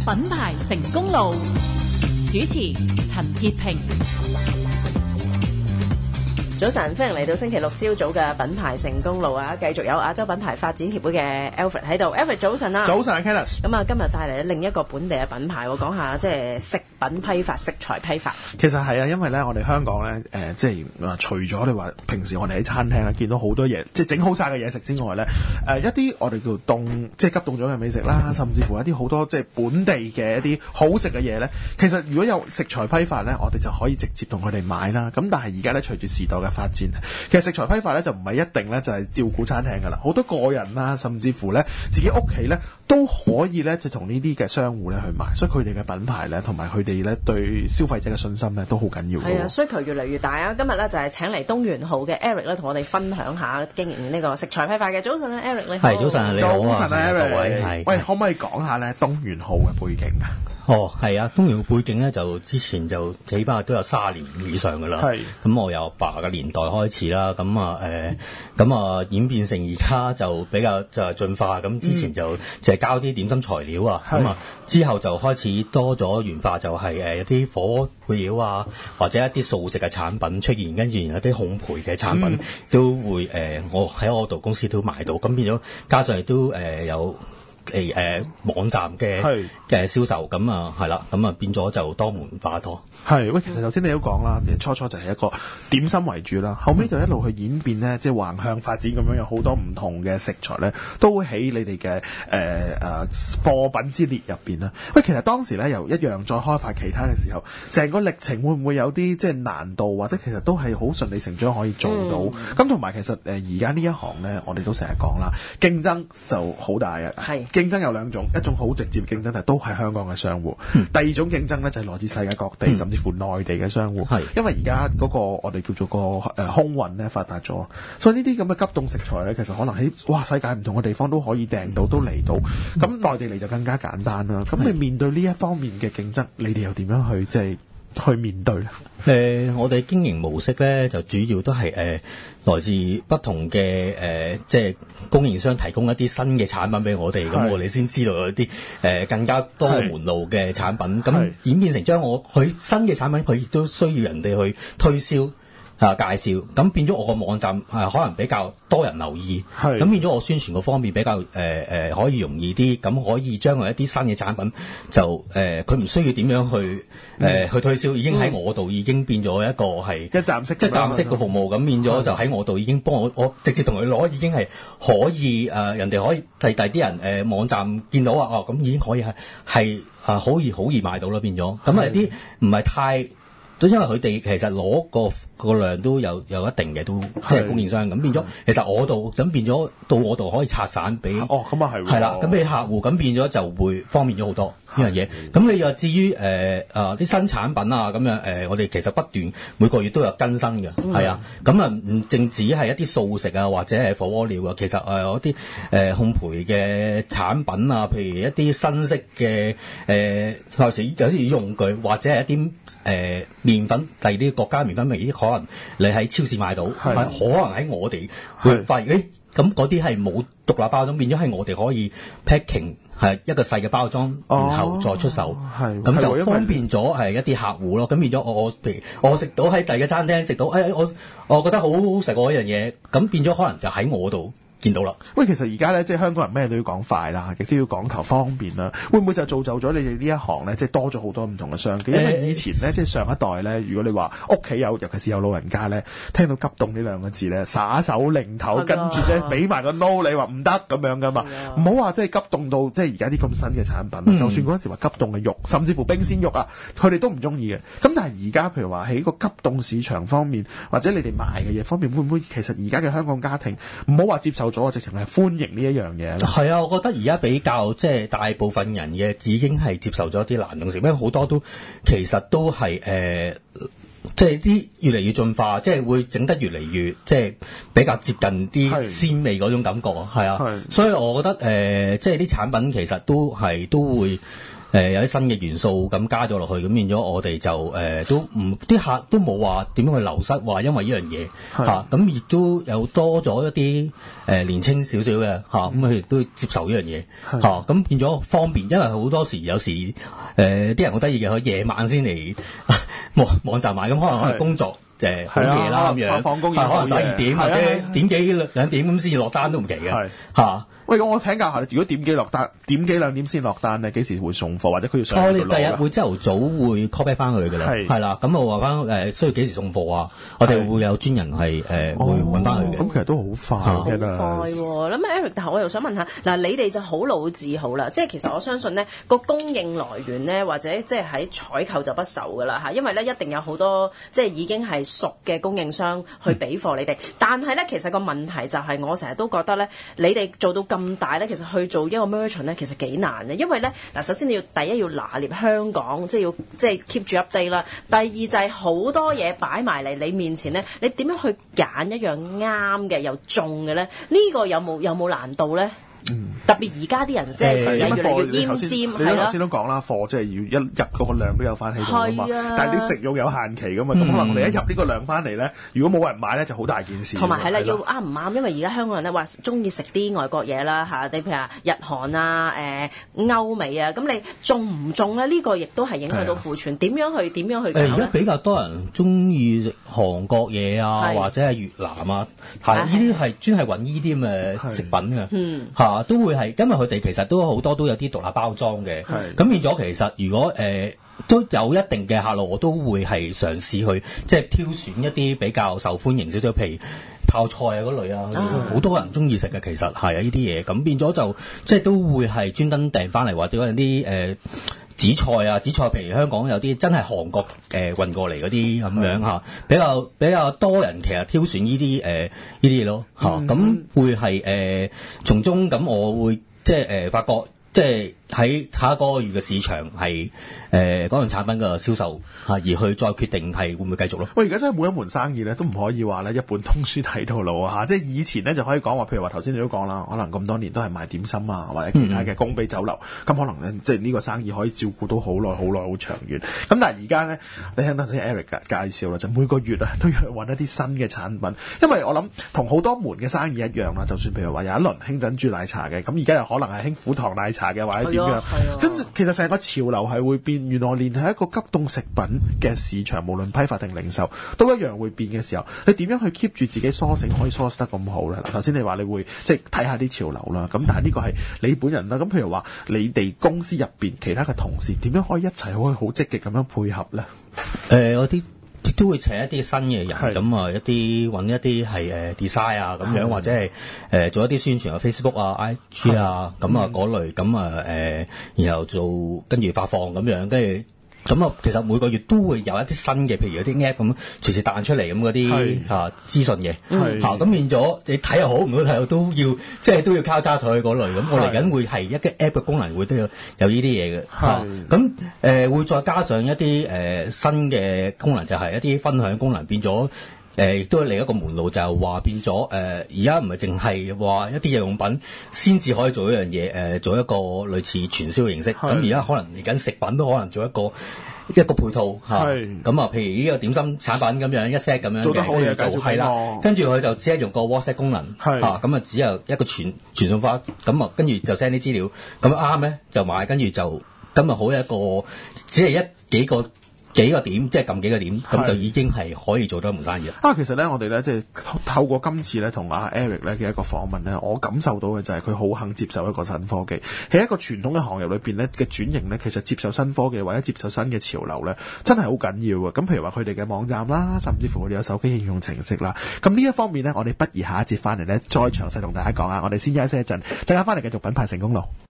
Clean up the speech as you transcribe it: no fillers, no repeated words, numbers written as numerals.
品牌成功路，主持陳潔平。 早晨，歡迎嚟到星期六朝早嘅品牌成功路啊！繼續有亞洲品牌發展協會嘅 Alfred 喺度 ，Alfred 早晨啊！ 早晨 Kenneth。 咁啊，今日帶嚟另一個本地嘅品牌，講下即係食品批發、食材批發。 其實係啊，因為咧，我哋香港咧，即係除咗你話平時我哋喺餐廳咧見到好多嘢，即係整好晒嘅嘢食之外咧，一啲我哋叫凍，即係急凍咗嘅美食啦，甚至乎一啲好多即係本地嘅一啲好食嘅嘢咧，其實如果有食材批發咧，我哋就可以直接同佢哋買啦。咁但係而家咧，隨住時代嘅發展，其實食材批發咧就唔係一定咧就係照顧餐廳噶啦，好多個人啦，甚至乎咧自己屋企咧都可以咧就同呢啲嘅商戶咧去買，所以佢哋嘅品牌咧同埋佢哋咧對消費者嘅信心咧都好緊要。 係啊，需求越嚟越大啊！今日咧就係請嚟東元號嘅 Eric 咧同我哋分享下經營呢個食材批發嘅。早晨啊 ，Eric 你好。 係早晨啊，你好啊， 早晨啊 Eric， 各位係。 喂，可唔可以講下咧東元號嘅背景啊？ 哦，係啊，東元號背景咧就之前就起碼都有30年以上噶啦。係。咁我由爸嘅年代開始啦，咁啊演變成而家就比較就係進化。咁之前就淨係交啲點心材料啊，咁啊之後就開始多咗元化，就係一啲火鍋配料啊，或者一啲素食嘅產品出現，跟住有啲烘焙嘅產品都會我喺我度公司都買到，咁變咗加上亦都有。網站嘅銷售，咁啊係啦，咁啊變咗就多門化多。 係喂，其實頭先你都講啦，初初就係一個點心為主啦，後尾就一路去演變咧，即係橫向發展咁樣，有好多唔同嘅食材咧，都會喺你哋嘅貨品之列入邊啦。喂，其實當時咧由一樣再開發其他嘅時候，成個歷程會唔會有啲即係難度，或者其實都係好順理成章可以做到？咁同埋其實而家呢一行咧，我哋都成日講啦，競爭就好大嘅。係。競爭有兩種，一種好直接競爭，但係都係香港嘅商戶。第二種競爭咧就係來自世界各地，甚至乎內地嘅商戶。因為而家嗰個我哋叫做個空運咧發達咗，所以呢啲咁嘅急凍食材咧，其實可能喺世界唔同嘅地方都可以訂到，都嚟到。咁內地嚟就更加簡單啦。咁你面對呢一方面嘅競爭，你哋又點樣去即係去面對咧？ 我哋經營模式咧就主要都係來自不同嘅即係供應商提供一啲新嘅產品俾我哋，咁我哋先知道有啲更加多門路嘅產品，咁演變成將佢新嘅產品，佢亦都需要人哋去推銷。介紹，咁變咗我個網站可能比較多人留意，咁變咗我宣傳個方面比較可以容易啲，咁可以將佢一啲新嘅產品就佢唔需要點樣去去推銷，已經喺我度已經變咗一個係一站式嘅服務，咁變咗就喺我度已經幫我直接同佢攞，已經係可以人哋可以第啲人網站見到啊，咁已經可以係好易買到啦，變咗咁有啲唔係太。都因為佢哋其實攞個量都有一定嘅，都即係供應商咁變咗，其實我度咁變咗到我度可以拆散俾咁啊係啦，咁俾客戶咁變咗就會方便咗好多呢樣嘢。咁你又至於啲新產品啊咁樣我哋其實不斷每個月都有更新嘅，係啊，咁啊唔淨止係一啲素食啊或者係火鍋料啊，其實嗰啲烘焙嘅產品啊，譬如一啲新式嘅有時用具或者係一啲麵粉，第二啲國家麵粉味，可能你喺超市買到，可能喺我哋會發現，咁嗰啲係冇獨立包裝，變咗係我哋可以 packing 係一個細嘅包裝，然後再出售，咁就方便咗係一啲客戶咯。咁變咗譬如我食到喺第二個餐廳食到，我覺得好好食喎一樣嘢，咁變咗可能就喺我度見到啦。 喂，其實而家咧，即係香港人咩都要講快啦，亦都要講求方便啦。會唔會就造就咗你哋呢一行咧，即係多咗好多唔同嘅商機？因為以前咧，即係上一代咧，如果你話屋企有，尤其是有老人家咧，聽到急凍呢兩個字咧，耍手擰頭，跟住啫俾埋個 no， 你話唔得咁樣噶嘛？唔好話即係急凍到即係而家啲咁新嘅產品，就算嗰陣時話急凍嘅肉，甚至乎冰鮮肉啊，佢哋都唔中意嘅。咁但係而家譬如話喺個急凍市場方面，或者你哋賣嘅嘢方面，會唔會其實而家嘅香港家庭唔好話接受咗，直情係歡迎呢一樣嘢？ 係啊，我覺得而家比較即係大部分人嘅已經係接受咗啲冷凍食，因為好多都其實都係即係啲越嚟越進化，即係會整得越嚟越即係比較接近啲鮮味嗰種感覺，係啊，所以我覺得即係啲產品其實都會有啲新嘅元素咁加咗落去，咁變咗我哋就啲客都冇話點樣去流失，話因為呢樣嘢嚇，咁亦都有多咗一啲年青少少嘅嚇，咁佢哋都接受呢樣嘢嚇，咁變咗方便，因為好多時有時啲人好得意嘅，佢夜晚先嚟網站買，咁可能工作好夜啦咁樣， 放工可能12點或者點幾2點咁先至落單都唔奇嘅嚇。 喂，我請教下你，如果點幾落單，點幾2點先落單咧？幾時會送貨？或者佢要上嚟攞？ 我哋第日會朝頭早會 call back 翻佢嘅啦，係啦。咁我話翻需要幾時送貨啊？我哋會有專人係會揾翻佢嘅。 咁其實都好快嘅啦。 好快喎！咁 Eric，但係我又想問下，嗱，你哋就好老字號啦，即係其實我相信呢個供應來源咧，或者即係喺採購就不愁噶啦嚇，因為咧一定有好多即係已經係熟嘅供應商去俾貨你哋。但係咧，其實個問題就係我成日都覺得咧，你哋做到咁大咧，其實去做一個 merchant 咧，其實幾難嘅，因為咧嗱，首先你要第一要拿捏香港，即係要即係 keep 住 update 啦。第二就係好多嘢擺埋嚟你面前咧，你點樣去揀一樣啱嘅又中嘅咧？呢個有冇難度咧？特別而家啲人即係成日越嚟越奄尖， 你頭先都講啦，貨即係要一入嗰個量都有翻喺度啊嘛。但係你食用有限期噶嘛，咁可能你一入呢個量翻嚟咧，如果冇人買咧，就好大件事。 同埋係啦，要啱唔啱？因為而家香港人咧話中意食啲外國嘢啦嚇，你譬如話日韓啊、歐美啊，咁你中唔中咧？呢個亦都係影響到庫存。點樣去搞咧？ 而家比較多人中意食韓國嘢啊，或者係越南啊，係呢啲係專係揾呢啲咁嘅食品嘅，嚇。都會係，因為佢哋其實都好多都有啲獨立包裝嘅，咁變咗其實如果都有一定嘅客路，我都會係嘗試去即係挑選一啲比較受歡迎少少，譬如泡菜啊嗰類啊，好多人中意食嘅其實係啊呢啲嘢，咁變咗就即係都會係專登訂翻嚟，或者有啲紫菜譬如香港有啲真係韓國運過嚟嗰啲咁樣嚇，比較多人其實挑選呢啲嘢咯嚇，咁會係從中咁我會即係發覺即係喺下一個月嘅市場係嗰樣產品嘅銷售嚇，而去再決定係會唔會繼續咯。 喂，而家真係每一門生意咧都唔可以話咧一本通書睇到老啊嚇，即係以前咧就可以講話，譬如話頭先你都講啦，可能咁多年都係賣點心啊或者其他嘅供俾酒樓，咁可能咧即係呢個生意可以照顧到好耐好長遠。咁但係而家咧，你聽頭先 Eric 介紹啦，就每個月啊都要去揾一啲新嘅產品，因為我諗同好多門嘅生意一樣啦，就算譬如話有一輪興珍珠奶茶嘅，咁而家又可能係興苦糖奶茶嘅或者點樣，跟住其實成個潮流係會變，原來連係一個急凍食品嘅市場，無論批發定零售都一樣會變嘅時候，你點樣去 keep 住自己 sourcing 可以 source 得咁好咧？頭先你話你會即係睇下啲潮流啦，咁但係呢個係你本人啦，咁譬如話你哋公司入邊其他嘅同事點樣可以一齊可以好積極咁樣配合咧？ 我啲都會請一啲新嘅人，咁啊揾一啲係design 啊咁樣，或者係做一啲宣傳啊 Facebook 啊 IG 啊咁啊嗰類，咁啊然後做跟住發放咁樣，跟住咁啊其實每個月都會有一啲新嘅，譬如有啲 app 咁隨時彈出嚟咁嗰啲資訊嘅，咁變咗你睇又好唔好睇都要即係都要交叉睇嗰類，咁我嚟緊會係一個 app 嘅功能會都有呢啲嘢嘅，咁會再加上一啲新嘅功能，就係一啲分享功能，變咗亦都係另一個門路，就係話變咗而家唔係淨係話一啲日用品先至可以做一樣嘢，做一個類似傳銷嘅形式。咁而家可能嚟緊食品都可能做一個配套嚇。咁啊，譬如呢個點心產品咁樣一 set 咁樣做得好嘅， 做係啦。跟住佢就只係用個 WhatsApp 功能嚇，咁啊只有一個傳送法，咁啊跟住就 send 啲資料，咁啱咧就買，跟住就咁啊好一個只係幾個點，即係撳幾個點，咁就已經係可以做到一門生意啦。 其實咧，我哋咧即係透過今次咧同阿 Eric 咧嘅一個訪問咧，我感受到嘅就係佢好肯接受一個新科技。喺一個傳統嘅行業裏邊咧嘅轉型咧，其實接受新科技或者接受新嘅潮流咧，真係好緊要嘅。咁譬如話佢哋嘅網站啦，甚至乎佢哋有手機應用程式啦。咁呢一方面咧，我哋不如下一節翻嚟咧，再詳細同大家講啊。我哋先休息一陣，陣間翻嚟繼續品牌成功路。